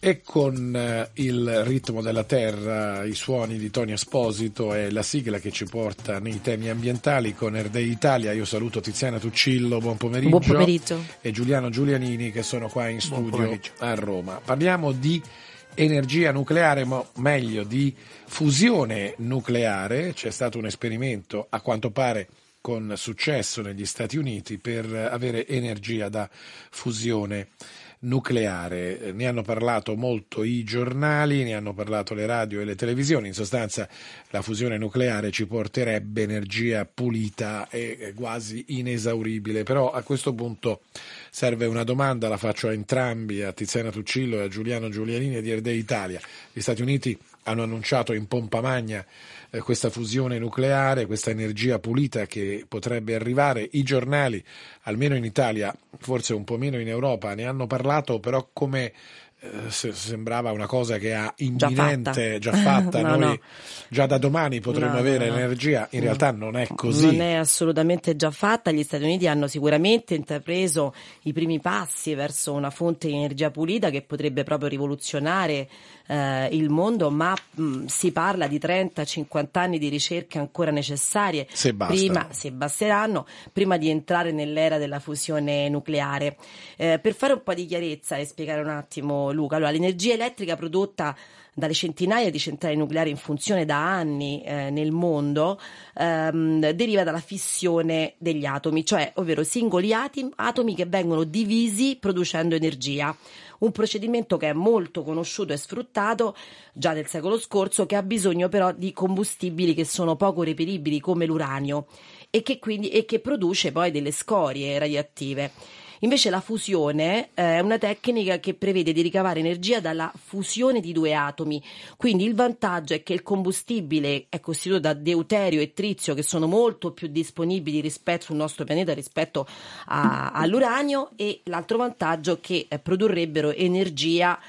E con il ritmo della terra, i suoni di Tony Esposito è la sigla che ci porta nei temi ambientali con Erdei Italia. Io saluto Tiziana Tuccillo, buon pomeriggio. Buon pomeriggio. E Giuliano Giulianini che sono qua in studio a Roma. Parliamo di energia nucleare, ma meglio di fusione nucleare. C'è stato un esperimento, a quanto pare con successo, negli Stati Uniti per avere energia da fusione nucleare. Ne hanno parlato molto i giornali, ne hanno parlato le radio e le televisioni. In sostanza la fusione nucleare ci porterebbe energia pulita e quasi inesauribile. Però a questo punto serve una domanda, la faccio a entrambi, a Tiziana Tuccillo e a Giuliano Giulianini di Erdei Italia. Gli Stati Uniti hanno annunciato in pompa magna questa fusione nucleare, questa energia pulita che potrebbe arrivare. I giornali, almeno in Italia, forse un po' meno in Europa, ne hanno parlato, però come sembrava una cosa che ha imminente, già fatta. Noi già da domani potremmo avere l'energia. In realtà non è così. Non è assolutamente già fatta. Gli Stati Uniti hanno sicuramente intrapreso i primi passi verso una fonte di energia pulita che potrebbe proprio rivoluzionare il mondo, ma si parla di 30-50 anni di ricerche ancora necessarie, se basteranno, prima di entrare nell'era della fusione nucleare. Per fare un po' di chiarezza e spiegare un attimo, Luca, allora, l'energia elettrica prodotta dalle centinaia di centrali nucleari in funzione da anni nel mondo deriva dalla fissione degli atomi, cioè ovvero singoli atomi che vengono divisi producendo energia. Un procedimento che è molto conosciuto e sfruttato già nel secolo scorso, che ha bisogno però di combustibili che sono poco reperibili come l'uranio e che produce poi delle scorie radioattive. Invece la fusione è una tecnica che prevede di ricavare energia dalla fusione di due atomi, quindi il vantaggio è che il combustibile è costituito da deuterio e trizio, che sono molto più disponibili sul nostro pianeta rispetto all'uranio, e l'altro vantaggio è che produrrebbero energia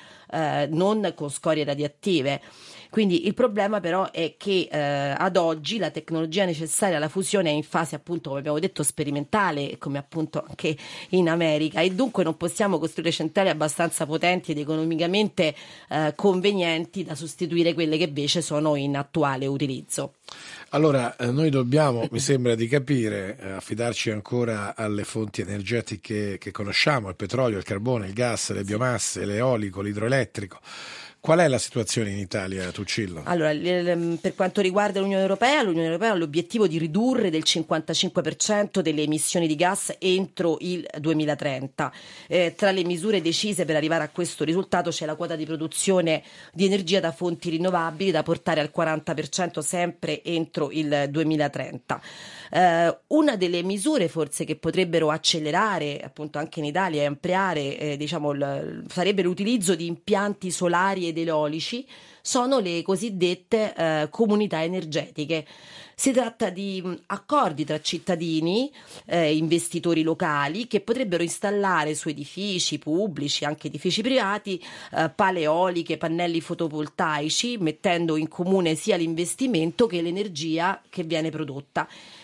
non con scorie radioattive. Quindi il problema però è che ad oggi la tecnologia necessaria alla fusione è in fase, appunto, come abbiamo detto, sperimentale, come appunto anche in America, e dunque non possiamo costruire centrali abbastanza potenti ed economicamente convenienti da sostituire quelle che invece sono in attuale utilizzo. Allora, noi dobbiamo, mi sembra di capire, affidarci ancora alle fonti energetiche che conosciamo, il petrolio, il carbone, il gas, le biomasse, l'eolico, l'idroelettrico. Qual è la situazione in Italia, Tuccillo? Allora, per quanto riguarda l'Unione Europea ha l'obiettivo di ridurre del 55% delle emissioni di gas entro il 2030. Tra le misure decise per arrivare a questo risultato c'è la quota di produzione di energia da fonti rinnovabili da portare al 40% sempre entro il 2030. Una delle misure forse che potrebbero accelerare appunto anche in Italia e ampliare sarebbe l'utilizzo di impianti solari ed eolici, sono le cosiddette comunità energetiche. Si tratta di accordi tra cittadini, investitori locali, che potrebbero installare su edifici pubblici, anche edifici privati, pale eoliche, pannelli fotovoltaici, mettendo in comune sia l'investimento che l'energia che viene prodotta.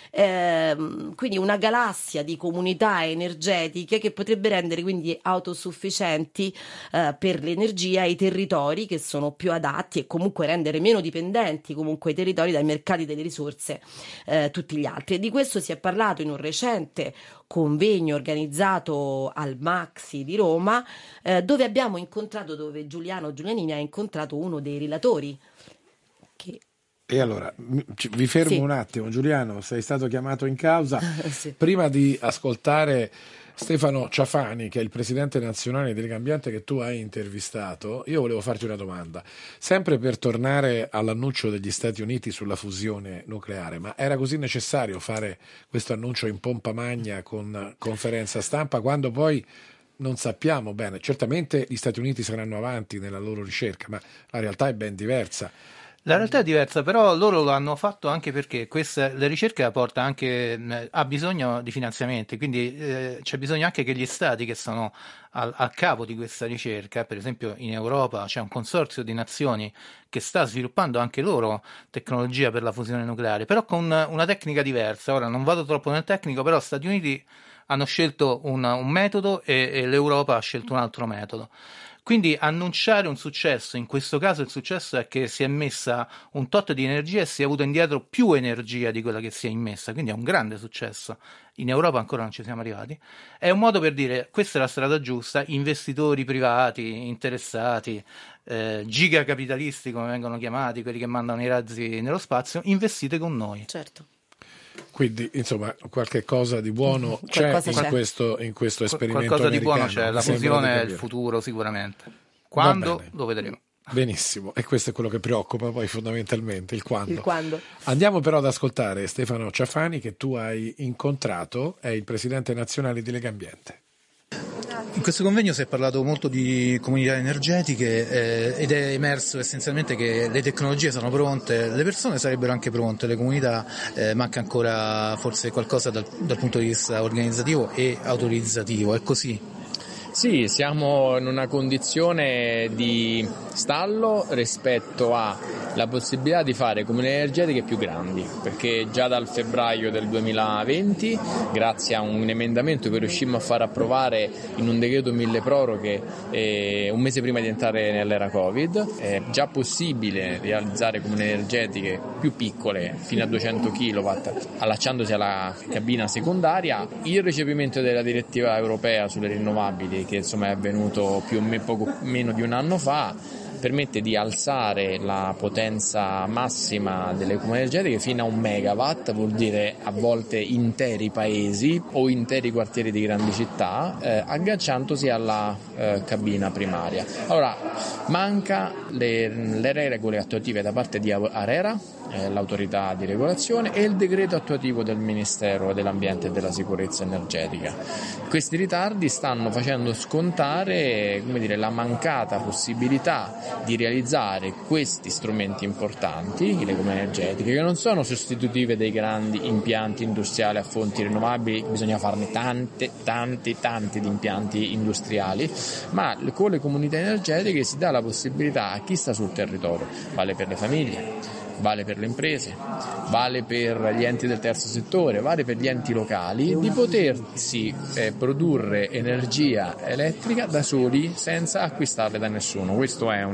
Quindi una galassia di comunità energetiche che potrebbe rendere quindi autosufficienti per l'energia i territori che sono più adatti, e comunque rendere meno dipendenti comunque i territori dai mercati delle risorse tutti gli altri. E di questo si è parlato in un recente convegno organizzato al Maxi di Roma, dove Giuliano Giulianini ha incontrato uno dei relatori che... E allora, vi fermo un attimo. Giuliano, sei stato chiamato in causa. Sì. Prima di ascoltare Stefano Ciafani, che è il presidente nazionale di Legambiente che tu hai intervistato, io volevo farti una domanda. Sempre per tornare all'annuncio degli Stati Uniti sulla fusione nucleare, ma era così necessario fare questo annuncio in pompa magna con conferenza stampa, quando poi non sappiamo bene? Certamente gli Stati Uniti saranno avanti nella loro ricerca, ma la realtà è ben diversa. La realtà è diversa, però loro lo hanno fatto anche perché la ricerca porta anche, ha bisogno di finanziamenti, quindi c'è bisogno anche che gli stati che sono a capo di questa ricerca, per esempio in Europa c'è un consorzio di nazioni che sta sviluppando anche loro tecnologia per la fusione nucleare, però con una tecnica diversa. Ora non vado troppo nel tecnico, però Stati Uniti hanno scelto un metodo e l'Europa ha scelto un altro metodo. Quindi annunciare un successo, in questo caso il successo è che si è messa un tot di energia e si è avuto indietro più energia di quella che si è immessa, quindi è un grande successo. In Europa ancora non ci siamo arrivati. È un modo per dire: questa è la strada giusta, investitori privati, interessati, gigacapitalisti come vengono chiamati, quelli che mandano i razzi nello spazio, investite con noi. Certo. Quindi, insomma, qualche cosa di buono c'è in questo esperimento qualcosa americano. di buono c'è, la fusione è il futuro sicuramente. Quando? Lo vedremo. Benissimo, e questo è quello che preoccupa poi fondamentalmente, il quando. Il quando. Andiamo però ad ascoltare Stefano Ciafani, che tu hai incontrato, è il presidente nazionale di Legambiente. In questo convegno si è parlato molto di comunità energetiche ed è emerso essenzialmente che le tecnologie sono pronte, le persone sarebbero anche pronte, le comunità manca ancora forse qualcosa dal punto di vista organizzativo e autorizzativo, è così? Sì, siamo in una condizione di stallo rispetto alla possibilità di fare comunità energetiche più grandi, perché già dal febbraio del 2020, grazie a un emendamento che riuscimmo a far approvare in un decreto mille proroghe un mese prima di entrare nell'era Covid, è già possibile realizzare comunità energetiche più piccole, fino a 200 kW, allacciandosi alla cabina secondaria. Il recepimento della direttiva europea sulle rinnovabili, che insomma è avvenuto più o meno poco meno di un anno fa, permette di alzare la potenza massima delle comunità energetiche fino a 1 megawatt, vuol dire a volte interi paesi o interi quartieri di grandi città, agganciandosi alla cabina primaria. Allora, manca le regole attuative da parte di ARERA, l'autorità di regolazione, e il decreto attuativo del Ministero dell'Ambiente e della Sicurezza Energetica. Questi ritardi stanno facendo scontare, la mancata possibilità di realizzare questi strumenti importanti, le comunità energetiche, che non sono sostitutive dei grandi impianti industriali a fonti rinnovabili. Bisogna farne tanti di impianti industriali, ma con le comunità energetiche si dà la possibilità a chi sta sul territorio, vale per le famiglie, vale per le imprese, vale per gli enti del terzo settore, vale per gli enti locali, di potersi produrre energia elettrica da soli senza acquistarle da nessuno. Questo è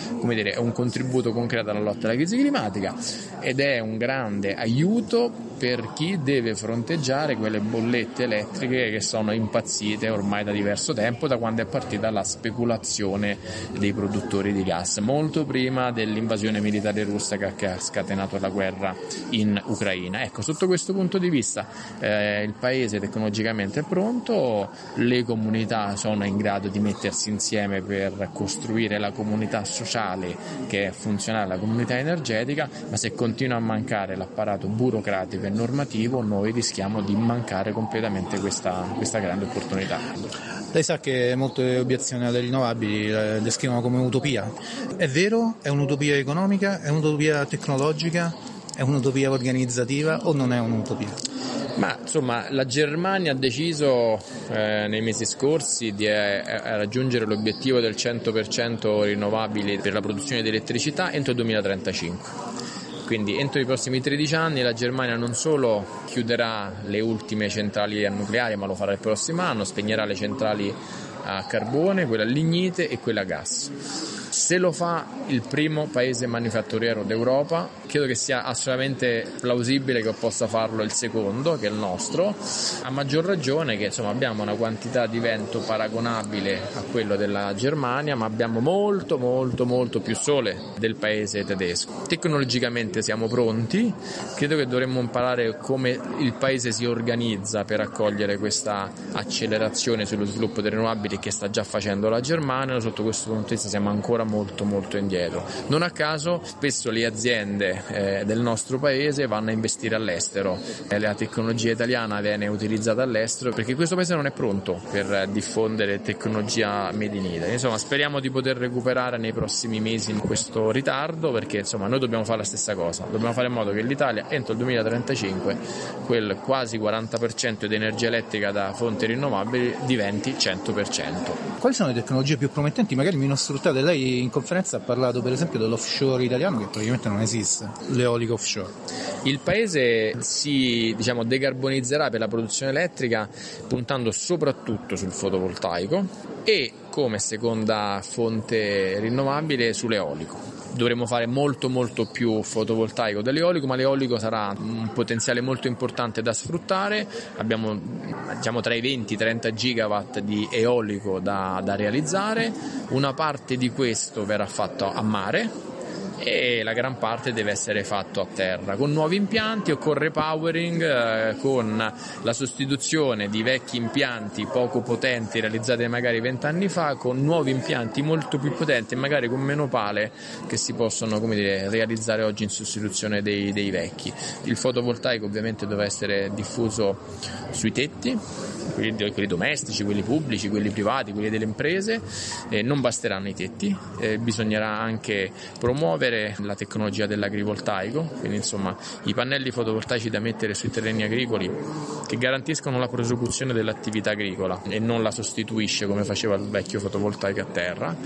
un contributo concreto alla lotta alla crisi climatica ed è un grande aiuto per chi deve fronteggiare quelle bollette elettriche che sono impazzite ormai da diverso tempo, da quando è partita la speculazione dei produttori di gas, molto prima dell'invasione militare russa che ha scatenato la guerra in Ucraina. Ecco, sotto questo punto di vista il paese tecnologicamente è pronto, le comunità sono in grado di mettersi insieme per costruire la comunità sociale che è funzionale alla comunità energetica, ma se continua a mancare l'apparato burocratico e normativo noi rischiamo di mancare completamente questa grande opportunità. Lei sa che molte obiezioni alle rinnovabili le descrivono come utopia. È vero? È un'utopia economica? È un'utopia tecnologica? È un'utopia organizzativa o non è un'utopia? Ma insomma, la Germania ha deciso nei mesi scorsi di raggiungere l'obiettivo del 100% rinnovabili per la produzione di elettricità entro il 2035. Quindi entro i prossimi 13 anni la Germania non solo chiuderà le ultime centrali nucleari, ma lo farà il prossimo anno, spegnerà le centrali a carbone, quelle a lignite e quelle a gas. Se lo fa il primo paese manifatturiero d'Europa, credo che sia assolutamente plausibile che possa farlo il secondo, che è il nostro, a maggior ragione che abbiamo una quantità di vento paragonabile a quello della Germania, ma abbiamo molto più sole del paese tedesco. Tecnologicamente siamo pronti, credo che dovremmo imparare come il paese si organizza per accogliere questa accelerazione sullo sviluppo delle rinnovabili che sta già facendo la Germania. Sotto questo punto di vista siamo ancora molto indietro. Non a caso spesso le aziende del nostro paese vanno a investire all'estero, la tecnologia italiana viene utilizzata all'estero perché questo paese non è pronto per diffondere tecnologia made in Italy. Insomma, speriamo di poter recuperare nei prossimi mesi questo ritardo, perché noi dobbiamo fare la stessa cosa, dobbiamo fare in modo che l'Italia entro il 2035 quel quasi 40% di energia elettrica da fonti rinnovabili diventi 100%. Quali sono le tecnologie più promettenti, magari meno sfruttate? Lei in conferenza ha parlato per esempio dell'offshore italiano, che praticamente non esiste, l'eolico offshore. Il paese si decarbonizzerà per la produzione elettrica puntando soprattutto sul fotovoltaico e come seconda fonte rinnovabile sull'eolico. Dovremo fare molto più fotovoltaico dell'eolico, ma l'eolico sarà un potenziale molto importante da sfruttare. Abbiamo tra i 20 e i 30 gigawatt di eolico da realizzare. Una parte di questo verrà fatto a mare e la gran parte deve essere fatto a terra con nuovi impianti o con repowering, con la sostituzione di vecchi impianti poco potenti realizzati magari 20 anni fa con nuovi impianti molto più potenti e magari con meno pale che si possono realizzare oggi in sostituzione dei vecchi. Il fotovoltaico ovviamente deve essere diffuso sui tetti, quelli domestici, quelli pubblici, quelli privati, quelli delle imprese. Non basteranno i tetti, bisognerà anche promuovere la tecnologia dell'agrivoltaico, quindi insomma i pannelli fotovoltaici da mettere sui terreni agricoli che garantiscono la prosecuzione dell'attività agricola e non la sostituisce come faceva il vecchio fotovoltaico a terra.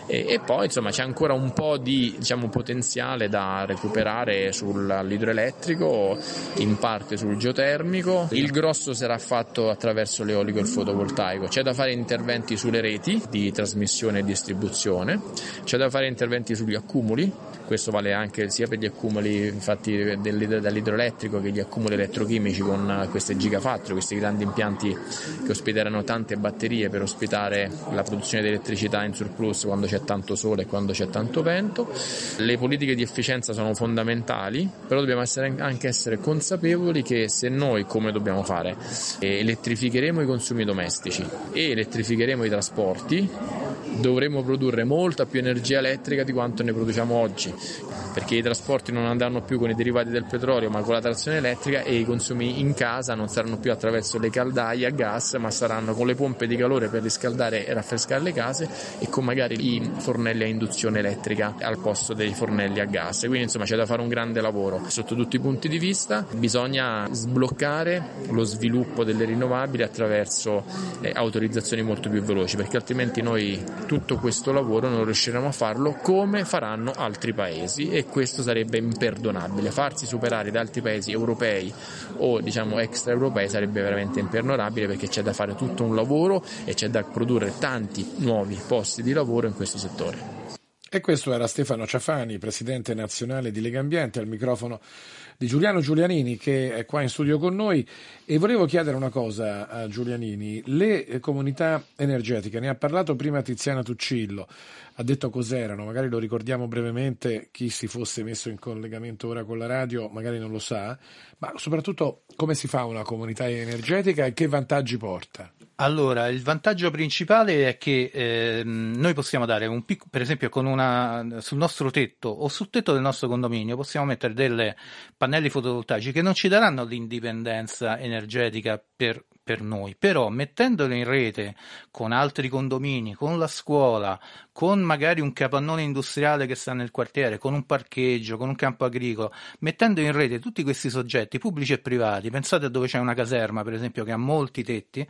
E poi insomma c'è ancora un po' di potenziale da recuperare sull'idroelettrico, in parte sul geotermico. Il grosso sarà fatto attraverso l'eolico e il fotovoltaico. C'è da fare interventi sulle reti di trasmissione e distribuzione, c'è da fare interventi sugli accumuli. Questo vale anche sia per gli accumuli infatti dall'idroelettrico che gli accumuli elettrochimici con queste gigafactory, questi grandi impianti che ospiteranno tante batterie per ospitare la produzione di elettricità in surplus quando c'è tanto sole e quando c'è tanto vento. Le politiche di efficienza sono fondamentali, però dobbiamo anche essere consapevoli che se noi, come dobbiamo fare, elettrificheremo i consumi domestici e elettrificheremo i trasporti, dovremo produrre molta più energia elettrica di quanto ne produciamo oggi, perché i trasporti non andranno più con i derivati del petrolio ma con la trazione elettrica, e i consumi in casa non saranno più attraverso le caldaie a gas ma saranno con le pompe di calore per riscaldare e raffrescare le case e con magari i fornelli a induzione elettrica al posto dei fornelli a gas. Quindi insomma c'è da fare un grande lavoro sotto tutti i punti di vista. Bisogna sbloccare lo sviluppo delle rinnovabili attraverso autorizzazioni molto più veloci, perché altrimenti noi tutto questo lavoro non riusciremo a farlo come faranno altri paesi, e questo sarebbe imperdonabile. Farsi superare da altri paesi europei o extraeuropei sarebbe veramente imperdonabile, perché c'è da fare tutto un lavoro e c'è da produrre tanti nuovi posti di lavoro in questo settore. E questo era Stefano Ciafani, presidente nazionale di Legambiente, al microfono di Giuliano Giulianini, che è qua in studio con noi. E volevo chiedere una cosa a Giulianini: le comunità energetiche, ne ha parlato prima Tiziana Tuccillo, ha detto cos'erano, magari lo ricordiamo brevemente, chi si fosse messo in collegamento ora con la radio magari non lo sa, ma soprattutto come si fa una comunità energetica e che vantaggi porta? Allora, il vantaggio principale è che noi possiamo dare per esempio sul nostro tetto o sul tetto del nostro condominio possiamo mettere delle pannelli fotovoltaici che non ci daranno l'indipendenza energetica per noi, però mettendolo in rete con altri condomini, con la scuola, con magari un capannone industriale che sta nel quartiere, con un parcheggio, con un campo agricolo, mettendo in rete tutti questi soggetti pubblici e privati, pensate a dove c'è una caserma per esempio che ha molti tetti,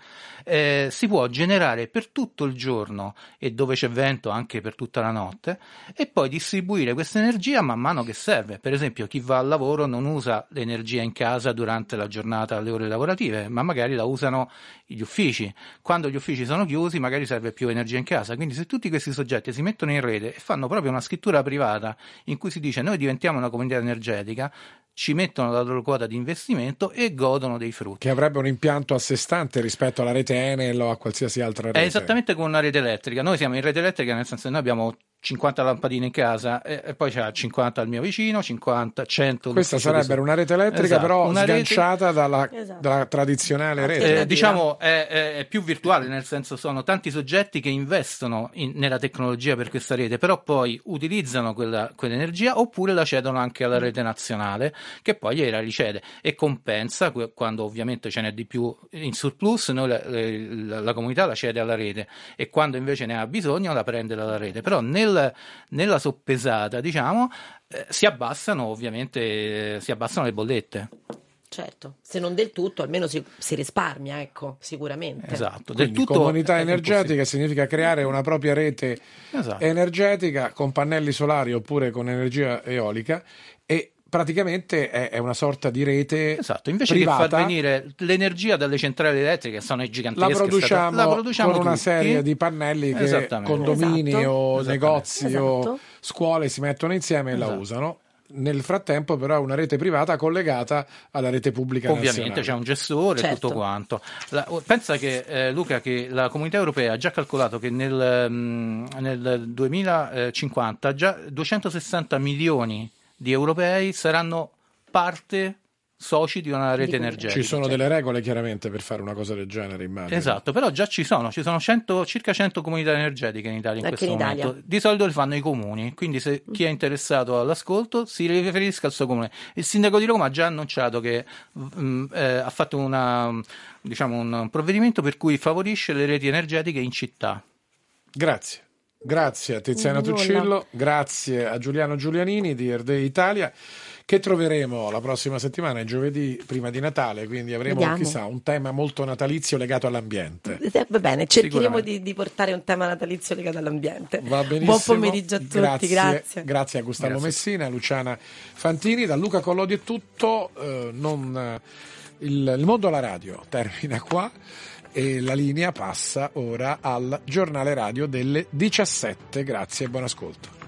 si può generare per tutto il giorno e dove c'è vento anche per tutta la notte, e poi distribuire questa energia man mano che serve. Per esempio chi va al lavoro non usa l'energia in casa durante la giornata alle ore lavorative, ma magari la usa gli uffici. Quando gli uffici sono chiusi magari serve più energia in casa. Quindi se tutti questi soggetti si mettono in rete e fanno proprio una scrittura privata in cui si dice noi diventiamo una comunità energetica, ci mettono la loro quota di investimento e godono dei frutti. Che avrebbe un impianto a sé stante rispetto alla rete Enel o a qualsiasi altra rete. È esattamente come una rete elettrica. Noi siamo in rete elettrica nel senso che noi abbiamo 50 lampadine in casa e poi c'è 50 al mio vicino, 50, 100. Questa sarebbe una rete elettrica, esatto, però una sganciata rete... dalla tradizionale rete. È più virtuale, nel senso sono tanti soggetti che investono nella tecnologia per questa rete, però poi utilizzano quell'energia oppure la cedono anche alla rete nazionale, che poi gliela ricede e compensa quando ovviamente ce n'è di più in surplus. Noi la comunità la cede alla rete e quando invece ne ha bisogno la prende dalla rete, però nella soppesata si abbassano le bollette. Certo, se non del tutto almeno si risparmia, ecco, sicuramente. Esatto. Quindi del tutto comunità energetica significa creare una propria rete, esatto, energetica con pannelli solari oppure con energia eolica, e praticamente è una sorta di rete invece privata. che far venire l'energia dalle centrali elettriche, che sono gigantesche, la produciamo con una tutti. serie di pannelli che condomini o negozi o scuole si mettono insieme e la usano. Nel frattempo però è una rete privata collegata alla rete pubblica ovviamente nazionale. C'è un gestore e tutto quanto. Pensa che Luca, che la Comunità Europea ha già calcolato che nel 2050 già 260 milioni di europei saranno soci di una rete energetica. Ci sono delle regole chiaramente per fare una cosa del genere, immagino. Esatto, però già ci sono circa 100 comunità energetiche in Italia in questo momento. Di solito le fanno i comuni, quindi se chi è interessato all'ascolto si riferisca al suo comune. Il sindaco di Roma ha già annunciato che ha fatto un provvedimento per cui favorisce le reti energetiche in città. Grazie a Tiziana Tuccillo, grazie a Giuliano Giulianini di Erde Italia, che troveremo la prossima settimana, giovedì prima di Natale, quindi avremo chissà un tema molto natalizio legato all'ambiente. Va bene, cercheremo di portare un tema natalizio legato all'ambiente. Va benissimo. Buon pomeriggio a tutti, grazie. Grazie a Gustavo Messina, a Luciana Fantini, da Luca Collodi è tutto, il mondo alla radio termina qua. E la linea passa ora al giornale radio delle 17. Grazie e buon ascolto.